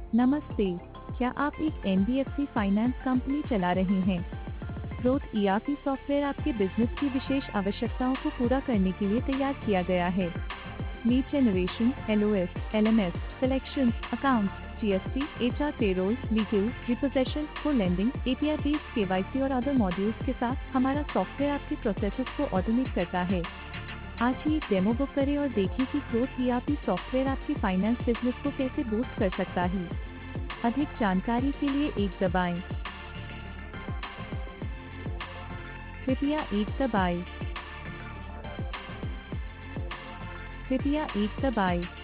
नमस्ते। क्या आप एक एनबीएफसी फाइनेंस कंपनी चला रहे हैं? ग्रोथ ईआरपी सॉफ्टवेयर आपके बिजनेस की विशेष आवश्यकताओं को पूरा करने के लिए तैयार किया गया है। Lead generation, LOS, LMS, collections, accounts, GST, HR, payroll, legal, repossession, co-lending, API based KYC और अदर मॉड्यूल्स के साथ हमारा सॉफ्टवेयर आपके प्रोसेसेस को ऑटोमेट करता है। आज ही एक डेमो बुक करें और देखें कि ग्रोथ ईआरपी सॉफ्टवेयर आपके फाइनेंस बिजनेस को कैसे बूस्ट कर सकता है। अधिक जानकारी के लिए एक दबाएं। कृपया एक दबाएं। कृपया एक दबाएं।